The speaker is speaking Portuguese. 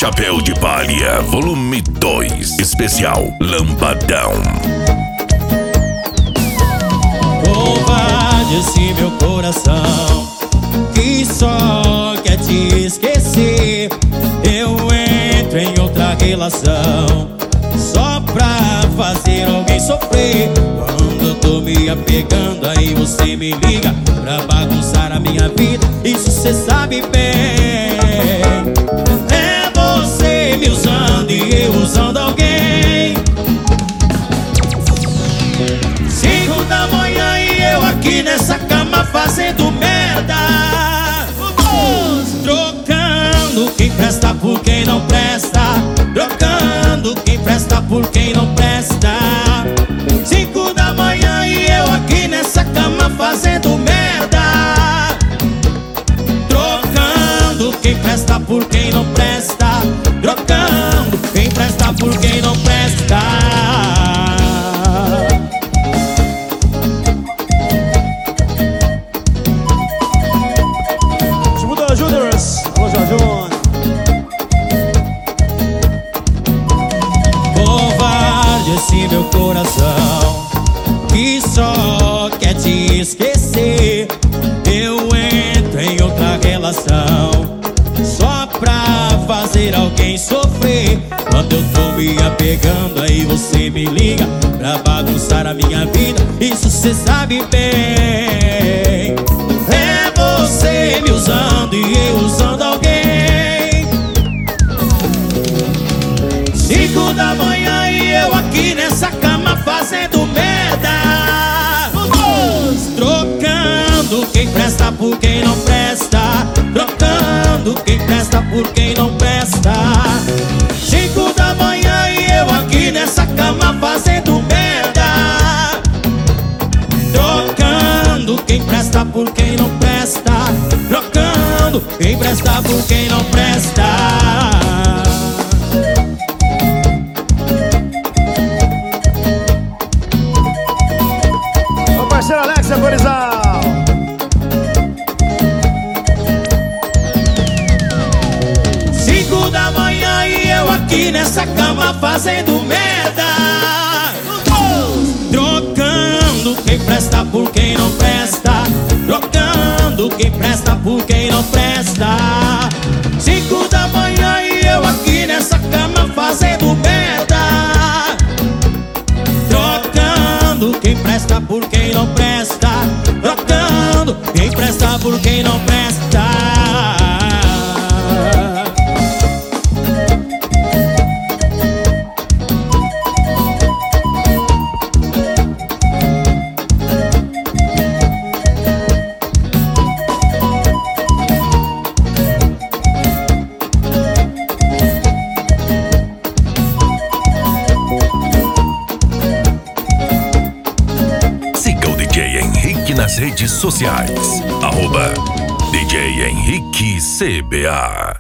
Chapéu de Palha, volume 2, especial Lambadão. Covarde esse meu coração que só quer te esquecer. Eu entro em outra relação só pra fazer alguém sofrer. Quando eu tô me apegando, aí você me liga pra bagunçar a minha vida. Isso cê sabe bem. É você me usando e eu usando alguém. 5 da manhã e eu aqui nessa cama fazendo merda. Trocando quem presta por quem não presta. Trocando quem presta por quem não presta. 5 da manhã e eu aqui nessa cama fazendo merda. Trocando quem presta por quem não presta. Trocando quem presta por quem não presta. Covarde esse meu coração que só quer te esquecer. Eu entro em outra relação só pra fazer alguém sofrer. Quando eu tô me apegando, aí você me liga pra bagunçar a minha vida. Isso cê sabe bem. É você me usando e eu usando alguém. 5 da manhã e eu aqui nessa cama fazendo merda. Trocando quem presta por quem não presta. Trocando quem presta por quem não presta. 5 da manhã e eu aqui nessa cama fazendo merda. Trocando quem presta por quem não presta. Trocando quem presta por quem não presta. Parceiro Alex Agorizal. Da manhã e eu aqui nessa cama fazendo merda. Trocando quem presta por quem não presta. Trocando quem presta por quem não presta. 5 da manhã e eu aqui nessa cama fazendo merda. Trocando quem presta por quem não presta. Trocando quem presta por quem não presta. Nas redes sociais, @DJ Henrique CBA.